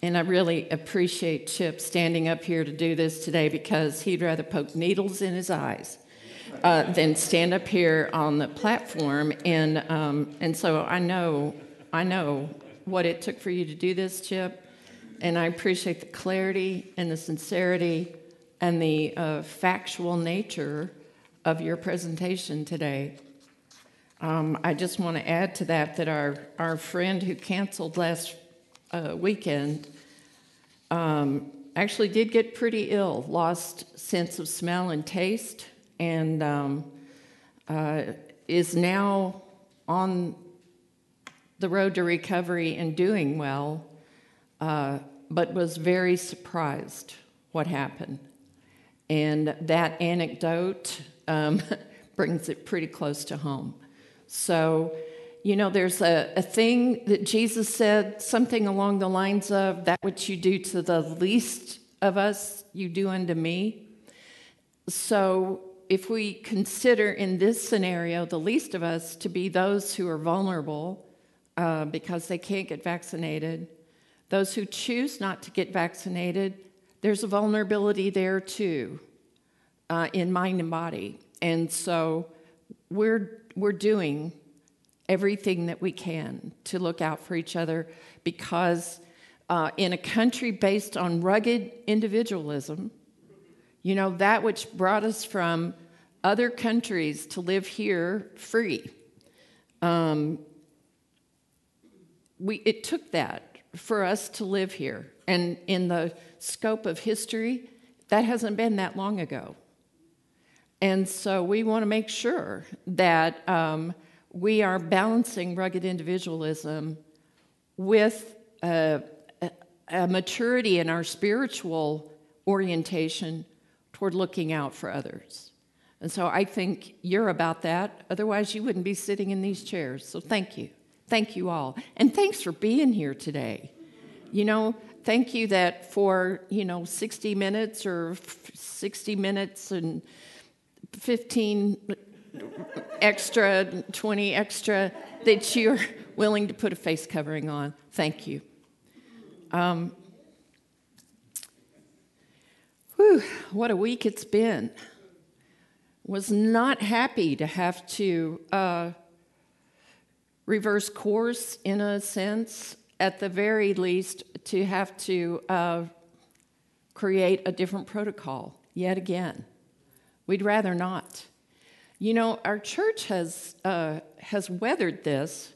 And I really appreciate Chip standing up here to do this today because he'd rather poke needles in his eyes than stand up here on the platform. And so I know what it took for you to do this, Chip. And I appreciate the clarity and the sincerity and the factual nature of your presentation today. I just want to add to that our friend who canceled last weekend actually did get pretty ill, lost sense of smell and taste, and is now on the road to recovery and doing well, but was very surprised what happened. And that anecdote brings it pretty close to home. So, there's a thing that Jesus said, something along the lines of, that which you do to the least of us, you do unto me. So if we consider in this scenario the least of us to be those who are vulnerable because they can't get vaccinated, those who choose not to get vaccinated, there's a vulnerability there too, in mind and body. And so we're doing everything that we can to look out for each other because in a country based on rugged individualism, that which brought us from other countries to live here free, it took that for us to live here. And in the scope of history, that hasn't been that long ago. And so we want to make sure that we are balancing rugged individualism with a maturity in our spiritual orientation toward looking out for others. And so I think you're about that. Otherwise, you wouldn't be sitting in these chairs. So thank you. Thank you all. And thanks for being here today. Thank you that for, 60 minutes or 60 minutes and 15 extra, 20 extra, that you're willing to put a face covering on. Thank you. What a week it's been. Was not happy to have to reverse course in a sense, at the very least, to have to create a different protocol yet again. We'd rather not. Our church has weathered this.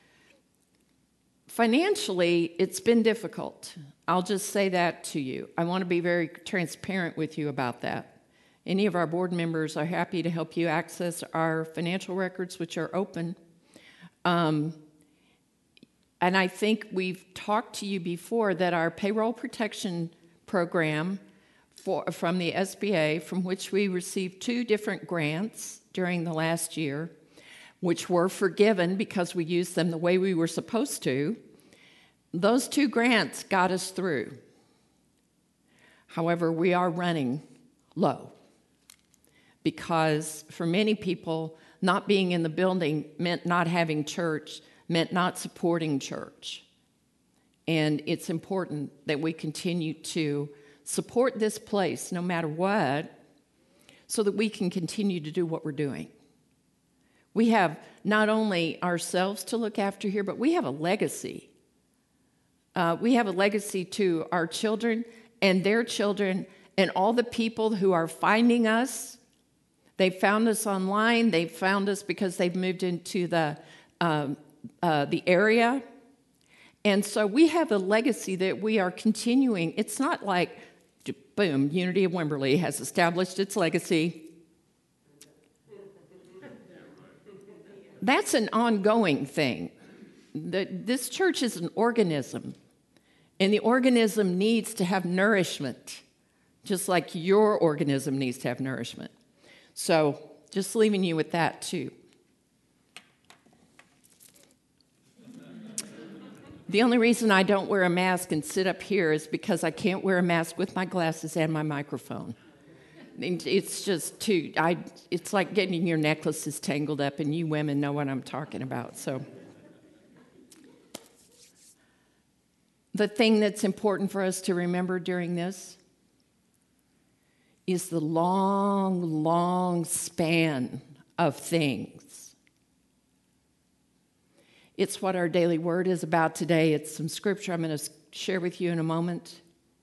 Financially, it's been difficult. I'll just say that to you. I want to be very transparent with you about that. Any of our board members are happy to help you access our financial records, which are open. And I think we've talked to you before that our payroll protection program from the SBA, from which we received 2 different grants during the last year, which were forgiven because we used them the way we were supposed to, those 2 grants got us through. However, we are running low because for many people, not being in the building meant not having church, meant not supporting church. And it's important that we continue to support this place no matter what, so that we can continue to do what we're doing. We have not only ourselves to look after here, but we have a legacy. We have a legacy to our children and their children and all the people who are finding us. They found us online. They found us because they've moved into the area. And so we have a legacy that we are continuing. It's not like, boom, Unity of Wimberley has established its legacy. That's an ongoing thing. This church is an organism, and the organism needs to have nourishment, just like your organism needs to have nourishment. So just leaving you with that, too. The only reason I don't wear a mask and sit up here is because I can't wear a mask with my glasses and my microphone. It's just too, it's like getting your necklaces tangled up, and you women know what I'm talking about. So The thing that's important for us to remember during this is the long, long span of things. It's what our daily word is about today. It's some scripture I'm going to share with you in a moment.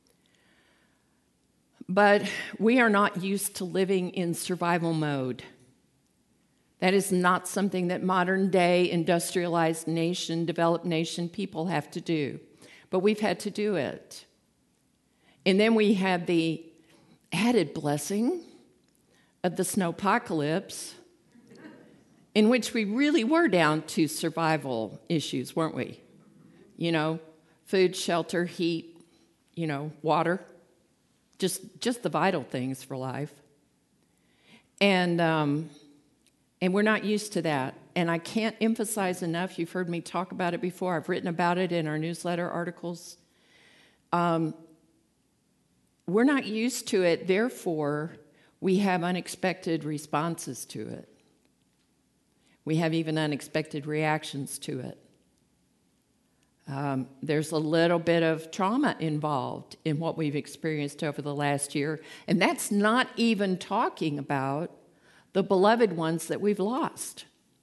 But we are not used to living in survival mode. That is not something that modern day industrialized nation, developed nation people have to do. But we've had to do it. And then we had the added blessing of the snowpocalypse, in which we really were down to survival issues, weren't we? You know, food, shelter, heat, water, just the vital things for life. And we're not used to that. And I can't emphasize enough, you've heard me talk about it before, I've written about it in our newsletter articles. We're not used to it, therefore, we have unexpected responses to it. We have even unexpected reactions to it. There's a little bit of trauma involved in what we've experienced over the last year, and that's not even talking about the beloved ones that we've lost,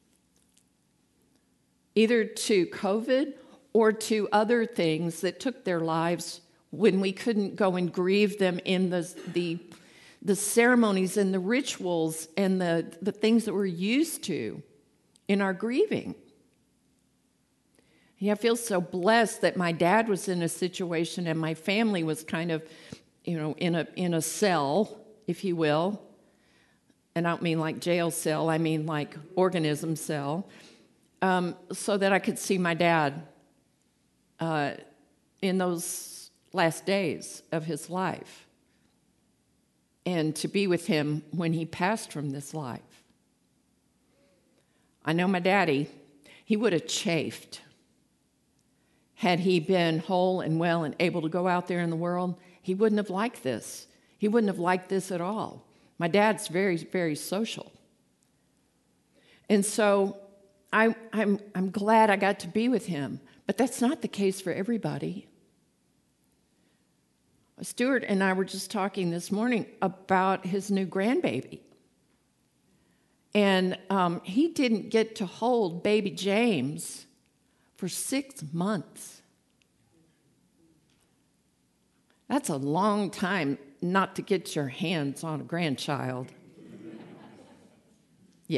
either to COVID or to other things that took their lives when we couldn't go and grieve them in the ceremonies and the rituals and the things that we're used to in our grieving. Yeah, I feel so blessed that my dad was in a situation and my family was kind of, in a cell, if you will. And I don't mean like jail cell, I mean like organism cell, so that I could see my dad in those last days of his life and to be with him when he passed from this life. I know my daddy, he would have chafed had he been whole and well and able to go out there in the world. He wouldn't have liked this. He wouldn't have liked this at all. My dad's very, very social. And so I'm glad I got to be with him, but that's not the case for everybody. Stuart and I were just talking this morning about his new grandbaby. And he didn't get to hold baby James for 6 months. That's a long time not to get your hands on a grandchild. Yeah.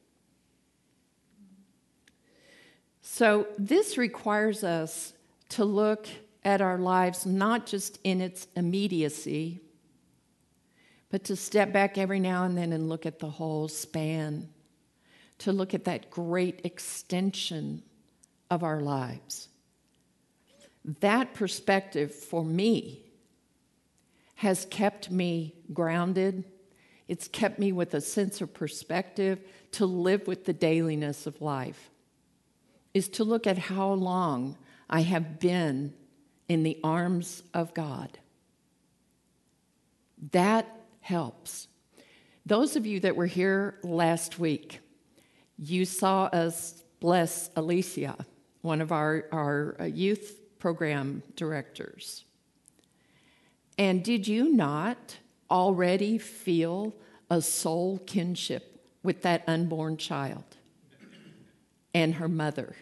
So this requires us to look at our lives not just in its immediacy, but to step back every now and then and look at the whole span, to look at that great extension of our lives. That perspective for me has kept me grounded. It's kept me with a sense of perspective to live with the dailiness of life, is to look at how long I have been in the arms of God. That helps. Those of you that were here last week, you saw us bless Alicia, one of our youth program directors. And did you not already feel a soul kinship with that unborn child and her mother?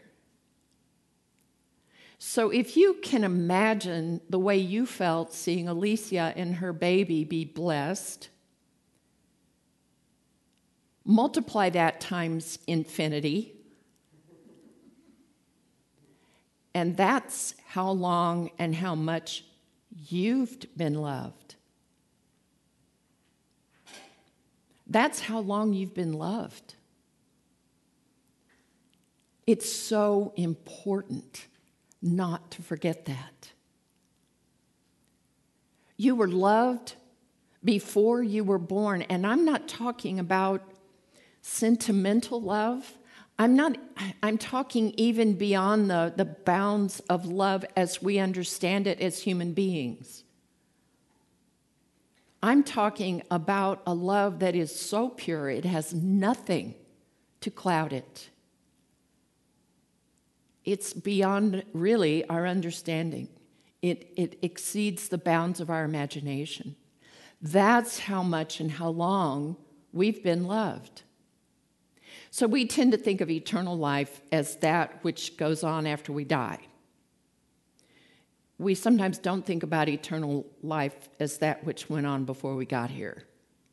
So if you can imagine the way you felt seeing Alicia and her baby be blessed, multiply that times infinity, and that's how long and how much you've been loved. That's how long you've been loved. It's so important not to forget that. You were loved before you were born, and I'm not talking about sentimental love. I'm talking even beyond the bounds of love as we understand it as human beings. I'm talking about a love that is so pure, it has nothing to cloud it. It's beyond really our understanding. It exceeds the bounds of our imagination. That's how much and how long we've been loved. So we tend to think of eternal life as that which goes on after we die. We sometimes don't think about eternal life as that which went on before we got here.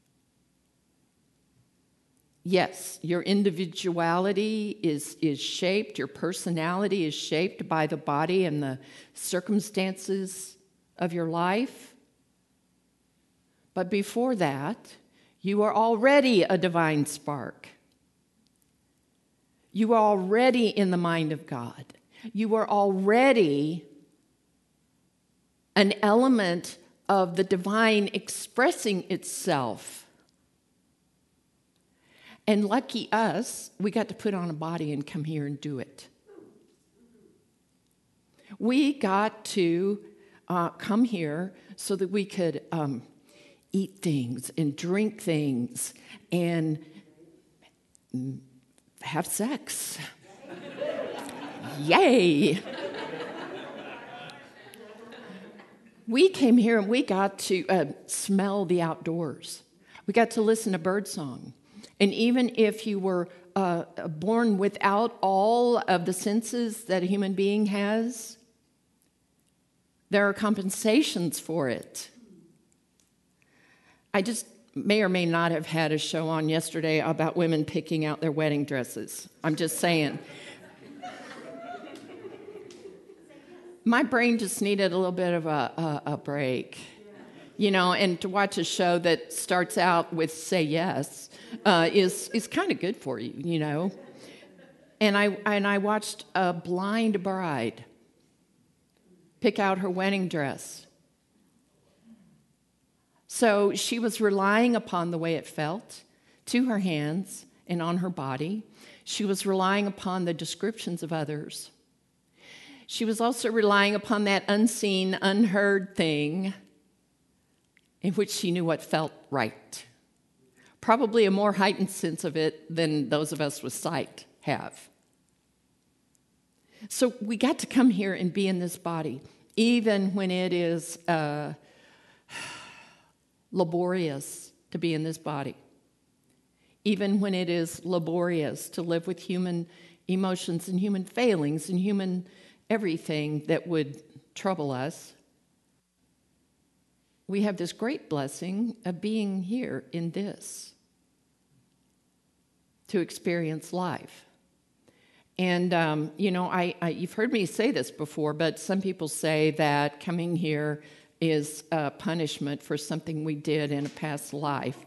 Yes, your individuality is shaped, your personality is shaped by the body and the circumstances of your life. But before that, you are already a divine spark. You are already in the mind of God. You are already an element of the divine expressing itself. And lucky us, we got to put on a body and come here and do it. We got to come here so that we could eat things and drink things and have sex. Yay! We came here and we got to smell the outdoors. We got to listen to birdsong. And even if you were born without all of the senses that a human being has, there are compensations for it. I just may or may not have had a show on yesterday about women picking out their wedding dresses. I'm just saying. My brain just needed a little bit of a break. You know, and to watch a show that starts out with "say yes" is kind of good for you, you know. And I watched a blind bride pick out her wedding dress. So she was relying upon the way it felt to her hands and on her body. She was relying upon the descriptions of others. She was also relying upon that unseen, unheard thing in which she knew what felt right. Probably a more heightened sense of it than those of us with sight have. So we got to come here and be in this body, even when it is laborious to be in this body. Even when it is laborious to live with human emotions and human failings and human everything that would trouble us. We have this great blessing of being here in this to experience life. And, you know, you've heard me say this before, but some people say that coming here is a punishment for something we did in a past life.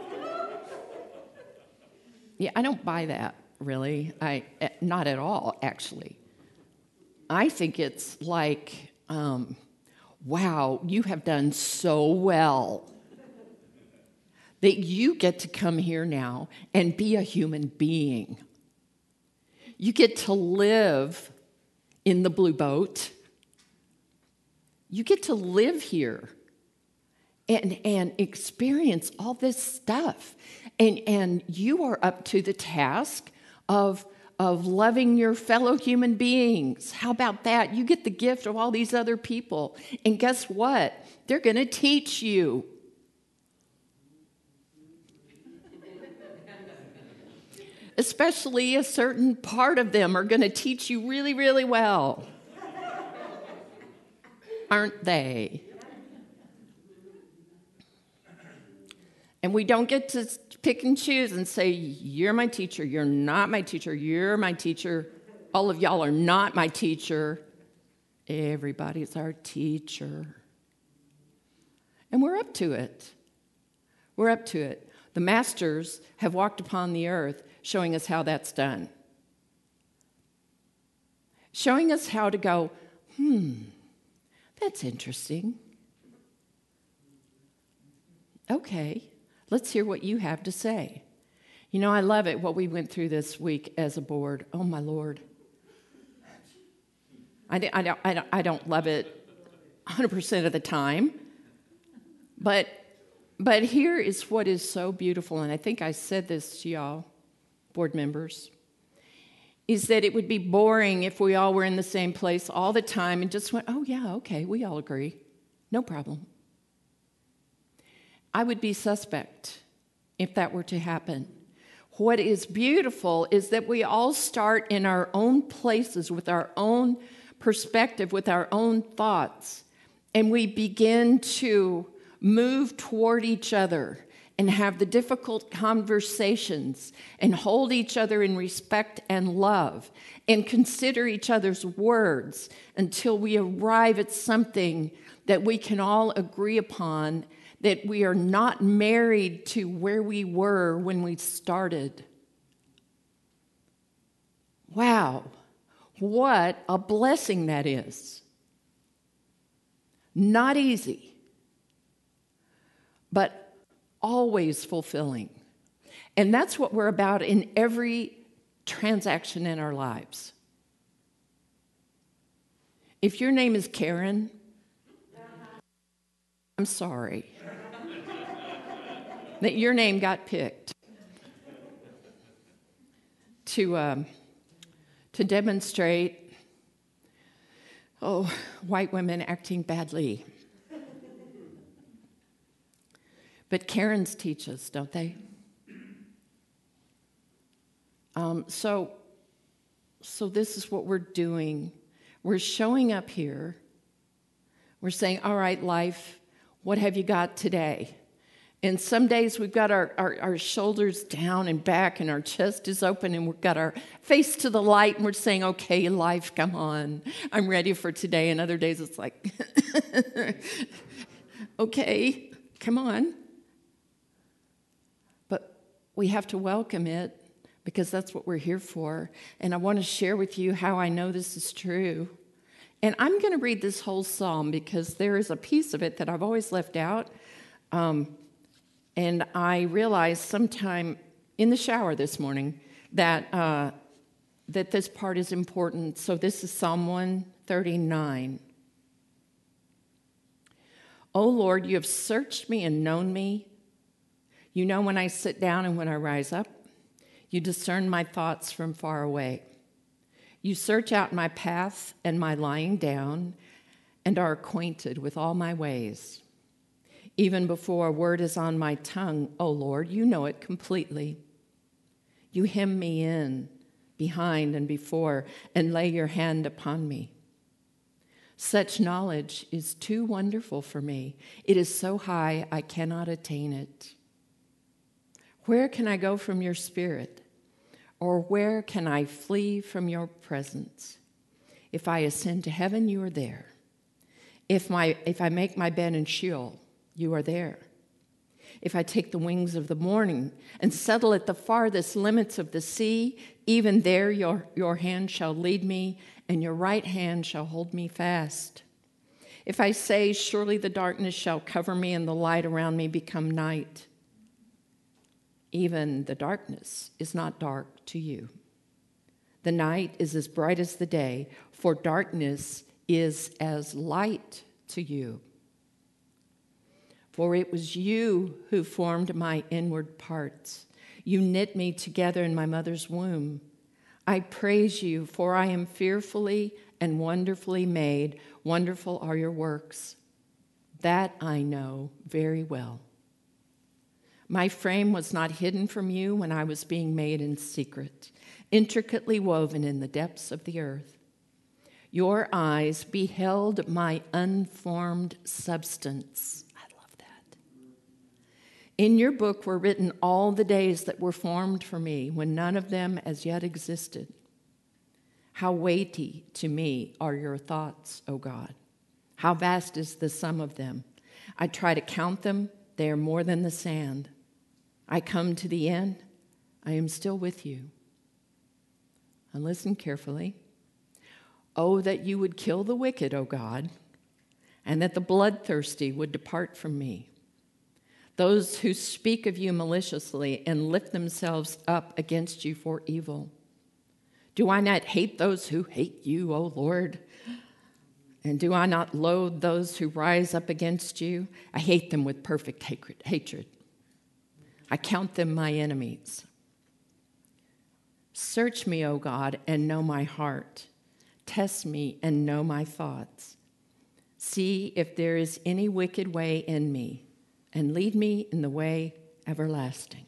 Yeah, I don't buy that, really. Not at all, actually. I think it's like, wow, you have done so well that you get to come here now and be a human being. You get to live in the blue boat. You get to live here and experience all this stuff. And you are up to the task of loving your fellow human beings. How about that? You get the gift of all these other people. And guess what? They're going to teach you. Especially a certain part of them are going to teach you really, really well. Aren't they? And we don't get to pick and choose and say, you're my teacher, you're not my teacher, you're my teacher. All of y'all are not my teacher. Everybody's our teacher. And we're up to it. We're up to it. The masters have walked upon the earth showing us how that's done. Showing us how to go, that's interesting. Okay. Let's hear what you have to say. You know, I love it, what we went through this week as a board. Oh, my Lord. I don't love it 100% of the time. But here is what is so beautiful, and I think I said this to y'all, board members. is that it would be boring if we all were in the same place all the time and just went, oh, yeah, okay, we all agree. No problem. I would be suspect if that were to happen. What is beautiful is that we all start in our own places with our own perspective, with our own thoughts, and we begin to move toward each other and have the difficult conversations and hold each other in respect and love and consider each other's words until we arrive at something that we can all agree upon, that we are not married to where we were when we started. Wow, what a blessing that is. Not easy, but always fulfilling. And that's what we're about in every transaction in our lives. If your name is Karen, I'm sorry that your name got picked to demonstrate, white women acting badly. But Karens teach us, don't they? So this is what we're doing. We're showing up here. We're saying, all right, life, what have you got today? And some days we've got our shoulders down and back and our chest is open and we've got our face to the light and we're saying, okay, life, come on. I'm ready for today. And other days it's like, okay, come on. But we have to welcome it because that's what we're here for. And I want to share with you how I know this is true. And I'm going to read this whole psalm because there is a piece of it that I've always left out. And I realized sometime in the shower this morning that this part is important. So this is Psalm 139. O Lord, you have searched me and known me. You know when I sit down and when I rise up. You discern my thoughts from far away. You search out my path and my lying down and are acquainted with all my ways. Even before a word is on my tongue, O Lord, you know it completely. You hem me in, behind and before, and lay your hand upon me. Such knowledge is too wonderful for me. It is so high I cannot attain it. Where can I go from your spirit? Or where can I flee from your presence? If I ascend to heaven, you are there. If I make my bed in Sheol, you are there. If I take the wings of the morning and settle at the farthest limits of the sea, even there your hand shall lead me, and your right hand shall hold me fast. If I say, surely the darkness shall cover me, and the light around me become night, even the darkness is not dark to you. The night is as bright as the day, for darkness is as light to you. For it was you who formed my inward parts. You knit me together in my mother's womb. I praise you, for I am fearfully and wonderfully made. Wonderful are your works. That I know very well. My frame was not hidden from you when I was being made in secret, intricately woven in the depths of the earth. Your eyes beheld my unformed substance. I love that. In your book were written all the days that were formed for me, when none of them as yet existed. How weighty to me are your thoughts, O God. How vast is the sum of them. I try to count them. They are more than the sand. I come to the end. I am still with you. And listen carefully. Oh, that you would kill the wicked, O God, and that the bloodthirsty would depart from me. Those who speak of you maliciously and lift themselves up against you for evil. Do I not hate those who hate you, O Lord? And do I not loathe those who rise up against you? I hate them with perfect hatred. I count them my enemies. Search me, O God, and know my heart. Test me and know my thoughts. See if there is any wicked way in me, and lead me in the way everlasting.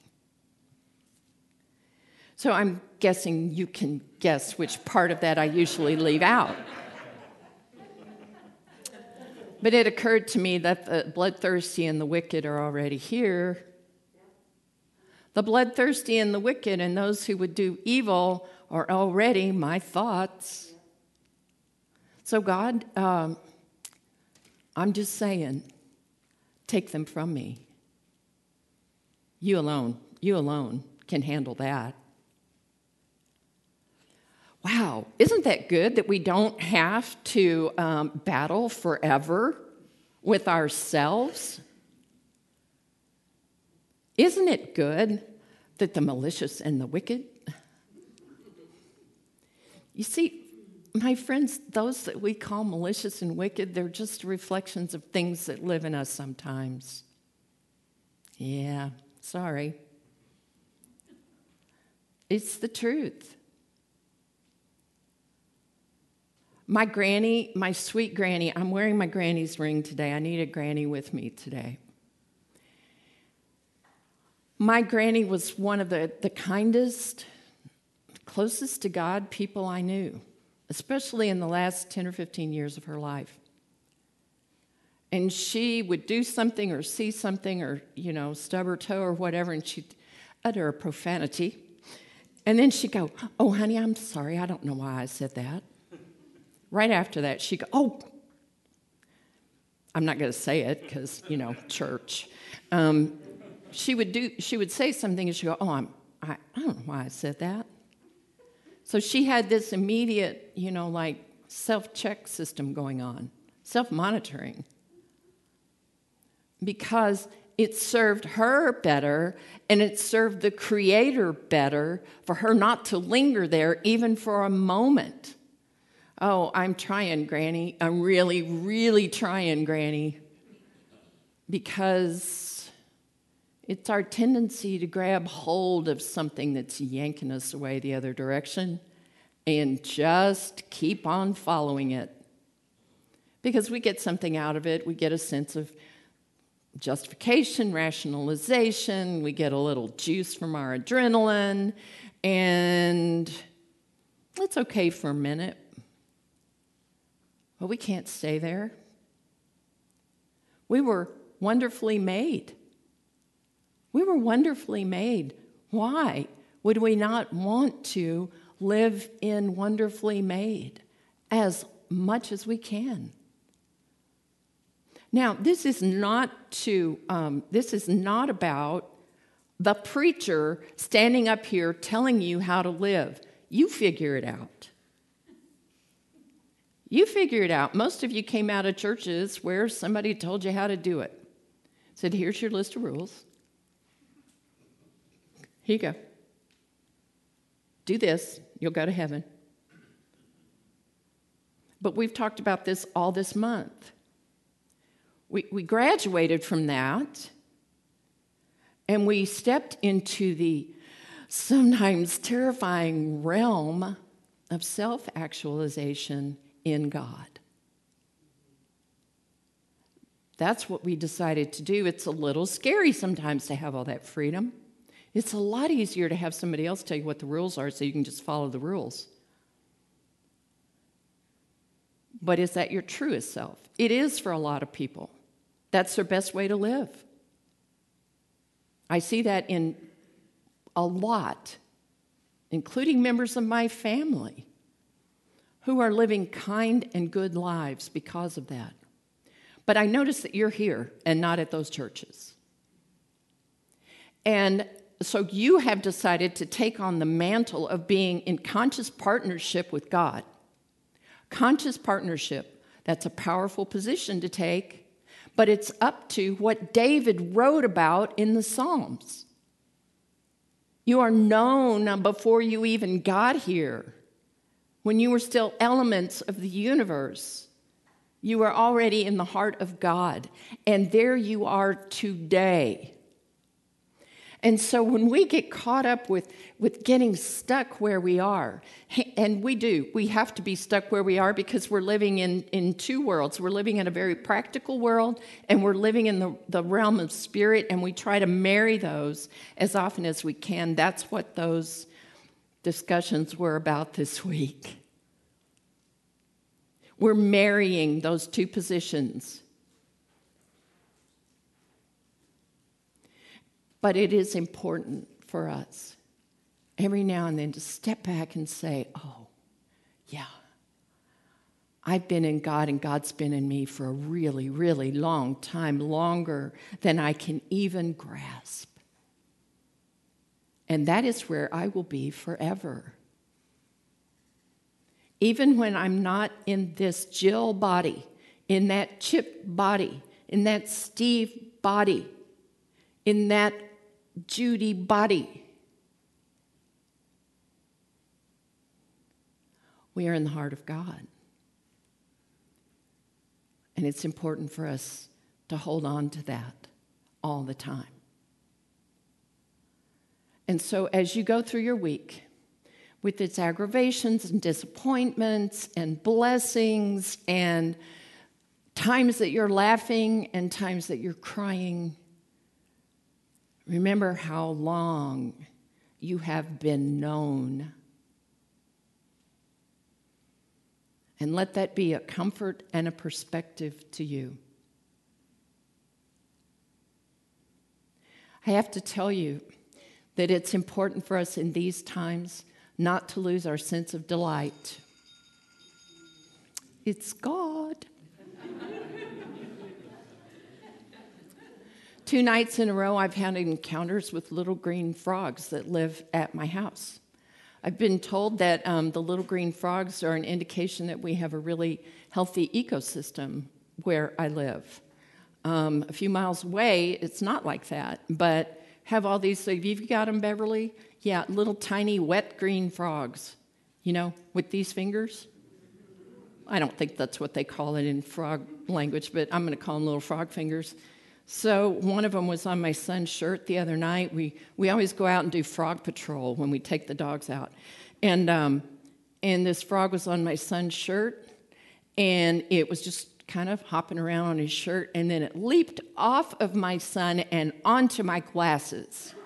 So I'm guessing you can guess which part of that I usually leave out. But it occurred to me that the bloodthirsty and the wicked are already here. The bloodthirsty and the wicked and those who would do evil are already my thoughts. So God, I'm just saying, take them from me. You alone can handle that. Wow, isn't that good that we don't have to battle forever with ourselves? Isn't it good that the malicious and the wicked? You see, my friends, those that we call malicious and wicked, they're just reflections of things that live in us sometimes. Yeah, sorry. It's the truth. My granny, my sweet granny, I'm wearing my granny's ring today. I need a granny with me today. My granny was one of the kindest, closest to God people I knew, especially in the last 10 or 15 years of her life. And she would do something or see something or, stub her toe or whatever, and she'd utter a profanity. And then she'd go, "Oh, honey, I'm sorry. I don't know why I said that." Right after that, she'd go, "Oh." I'm not going to say it because, church. She would say something and she'd go, "Oh, I don't know why I said that." So she had this immediate, self-check system going on, self-monitoring, because it served her better and it served the Creator better for her not to linger there even for a moment. "Oh, I'm trying, Granny. I'm really, really trying, Granny." Because it's our tendency to grab hold of something that's yanking us away the other direction and just keep on following it. Because we get something out of it. We get a sense of justification, rationalization. We get a little juice from our adrenaline. And it's okay for a minute. But we can't stay there. We were wonderfully made. We were wonderfully made. Why would we not want to live in wonderfully made as much as we can? Now, this is not about the preacher standing up here telling you how to live. You figure it out. You figure it out. Most of you came out of churches where somebody told you how to do it. Said, "Here's your list of rules. Here you go. Do this, you'll go to heaven." But we've talked about this all this month. We graduated from that, and we stepped into the sometimes terrifying realm of self-actualization in God. That's what we decided to do. It's a little scary sometimes to have all that freedom. It's a lot easier to have somebody else tell you what the rules are so you can just follow the rules. But is that your truest self? It is for a lot of people. That's their best way to live. I see that in a lot, including members of my family, who are living kind and good lives because of that. But I notice that you're here and not at those churches. And so you have decided to take on the mantle of being in conscious partnership with God. Conscious partnership, that's a powerful position to take, but it's up to what David wrote about in the Psalms. You are known before you even got here. When you were still elements of the universe, you were already in the heart of God, and there you are today. And so when we get caught up with getting stuck where we are, and we have to be stuck where we are because we're living in two worlds. We're living in a very practical world, and we're living in the realm of spirit, and we try to marry those as often as we can. That's what those discussions were about this week. We're marrying those two positions. But it is important for us every now and then to step back and say, oh, yeah, I've been in God and God's been in me for a really, really long time, longer than I can even grasp. And that is where I will be forever. Even when I'm not in this Jill body, in that Chip body, in that Steve body, in that Judy body. We are in the heart of God. And it's important for us to hold on to that all the time. And so as you go through your week, with its aggravations and disappointments and blessings and times that you're laughing and times that you're crying, remember how long you have been known. And let that be a comfort and a perspective to you. I have to tell you that it's important for us in these times not to lose our sense of delight. It's God. 2 nights in a row, I've had encounters with little green frogs that live at my house. I've been told that the little green frogs are an indication that we have a really healthy ecosystem where I live. A few miles away, it's not like that, but have all these, so you've got them, Beverly? Yeah, little tiny wet green frogs, with these fingers. I don't think that's what they call it in frog language, but I'm going to call them little frog fingers. So one of them was on my son's shirt the other night. We always go out and do frog patrol when we take the dogs out. And this frog was on my son's shirt, and it was just kind of hopping around on his shirt, and then it leaped off of my son and onto my glasses.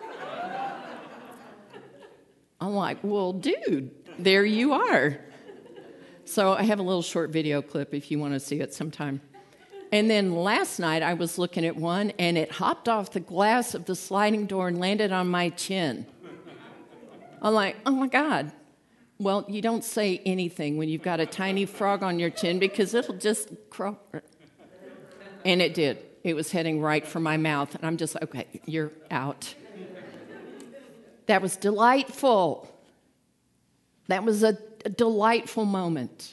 I'm like, well, dude, there you are. So I have a little short video clip if you want to see it sometime. And then last night I was looking at one, and it hopped off the glass of the sliding door and landed on my chin. I'm like, oh my God. Well, you don't say anything when you've got a tiny frog on your chin because it'll just crawl. And it did. It was heading right for my mouth. And I'm just like, okay, you're out. That was delightful. That was a delightful moment.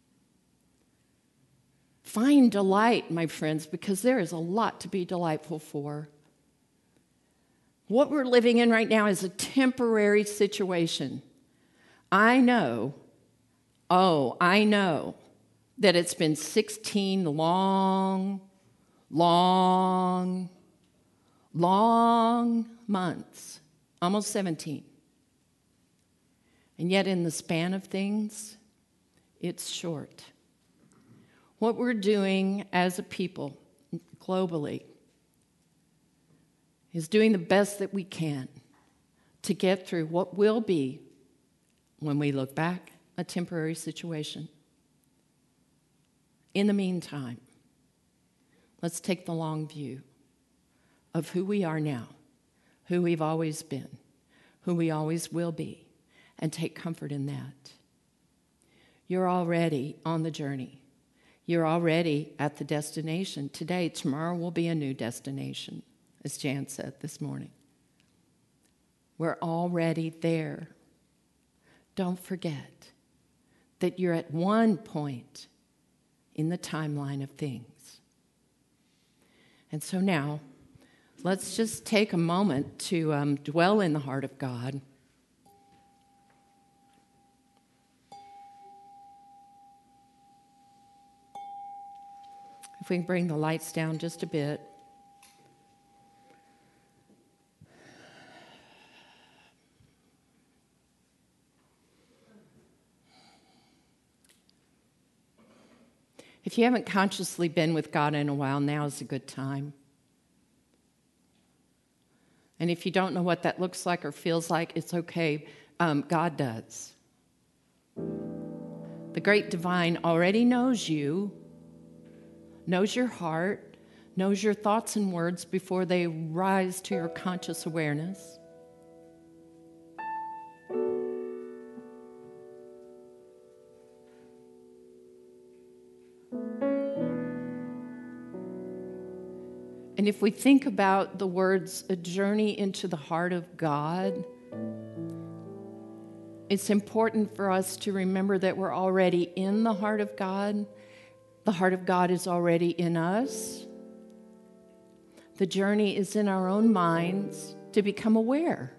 Find delight, my friends, because there is a lot to be delightful for. What we're living in right now is a temporary situation. I know that it's been 16 long months, almost 17. And yet in the span of things, it's short. What we're doing as a people globally is doing the best that we can to get through what will be, when we look back, a temporary situation. In the meantime, let's take the long view of who we are now, who we've always been, who we always will be, and take comfort in that. You're already on the journey. You're already at the destination. Today, tomorrow will be a new destination, as Jan said this morning. We're already there. Don't forget that you're at one point in the timeline of things. And so now, let's just take a moment to dwell in the heart of God. If we can bring the lights down just a bit. If you haven't consciously been with God in a while, now is a good time. And if you don't know what that looks like or feels like, it's okay. God does. The great divine already knows you, knows your heart, knows your thoughts and words before they rise to your conscious awareness. And if we think about the words, a journey into the heart of God, it's important for us to remember that we're already in the heart of God. The heart of God is already in us. The journey is in our own minds to become aware.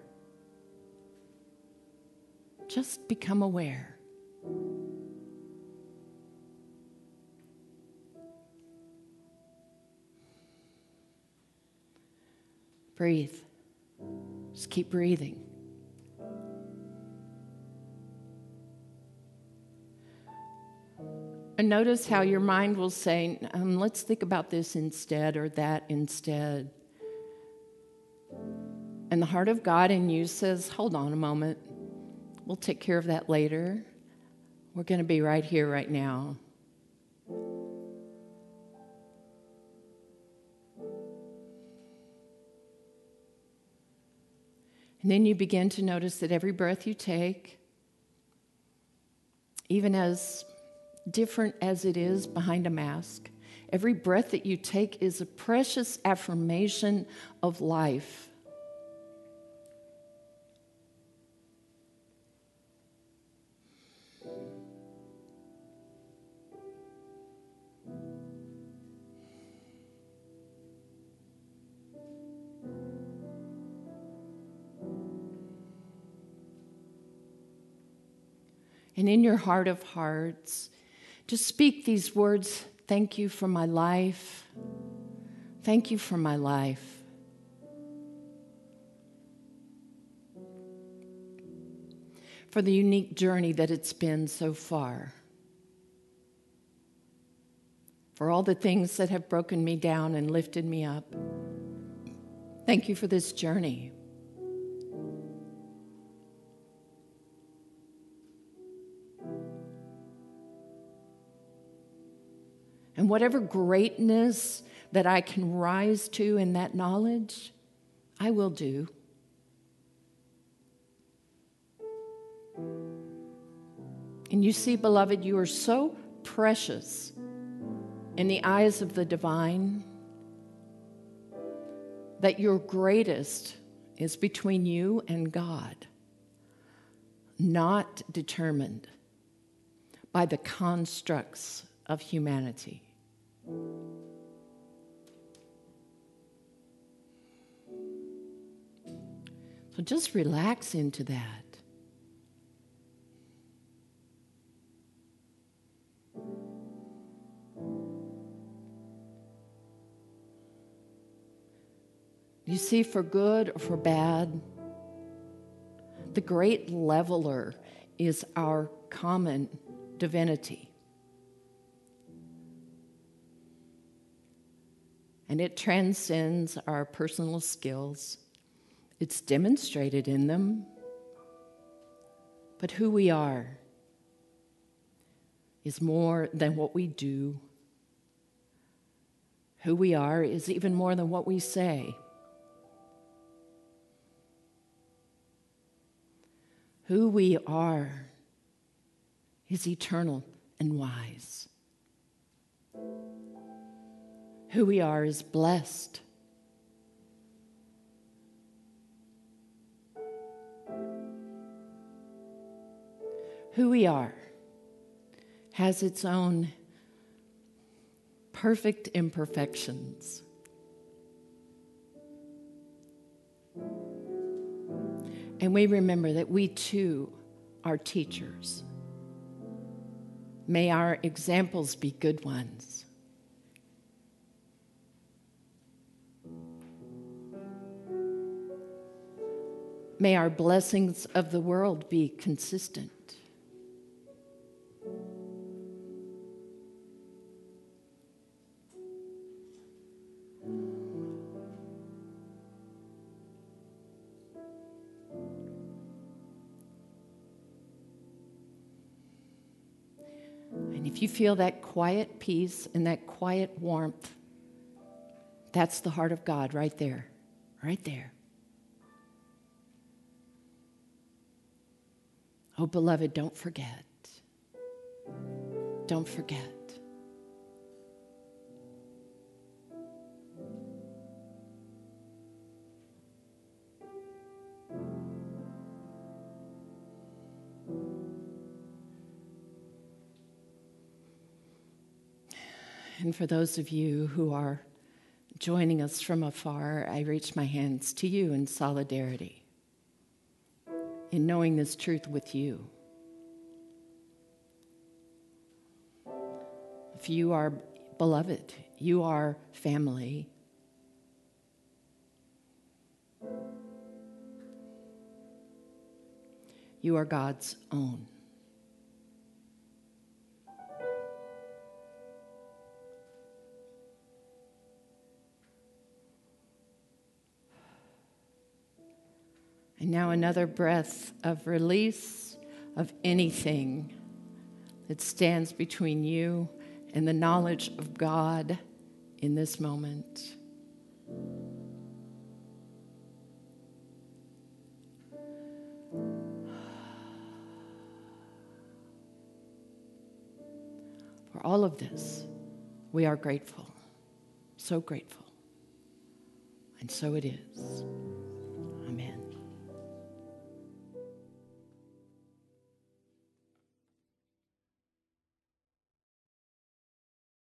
Just become aware. Breathe. Just keep breathing. And notice how your mind will say, let's think about this instead or that instead. And the heart of God in you says, hold on a moment. We'll take care of that later. We're going to be right here, right now. And then you begin to notice that every breath you take, even as different as it is behind a mask, every breath that you take is a precious affirmation of life. And in your heart of hearts, just speak these words, thank you for my life. Thank you for my life. For the unique journey that it's been so far. For all the things that have broken me down and lifted me up. Thank you for this journey. And whatever greatness that I can rise to in that knowledge, I will do. And you see, beloved, you are so precious in the eyes of the divine that your greatest is between you and God, not determined by the constructs of humanity. So just relax into that. You see, for good or for bad, the great leveler is our common divinity. And it transcends our personal skills. It's demonstrated in them. But who we are is more than what we do. Who we are is even more than what we say. Who we are is eternal and wise. Who we are is blessed. Who we are has its own perfect imperfections. And we remember that we too are teachers. May our examples be good ones. May our blessings of the world be consistent. If you feel that quiet peace and that quiet warmth, that's the heart of God right there, right there. Oh, beloved, don't forget. Don't forget. And for those of you who are joining us from afar, I reach my hands to you in solidarity, in knowing this truth with you. If you are beloved, you are family. You are God's own. And now another breath of release of anything that stands between you and the knowledge of God in this moment. For all of this, we are grateful, so grateful, and so it is.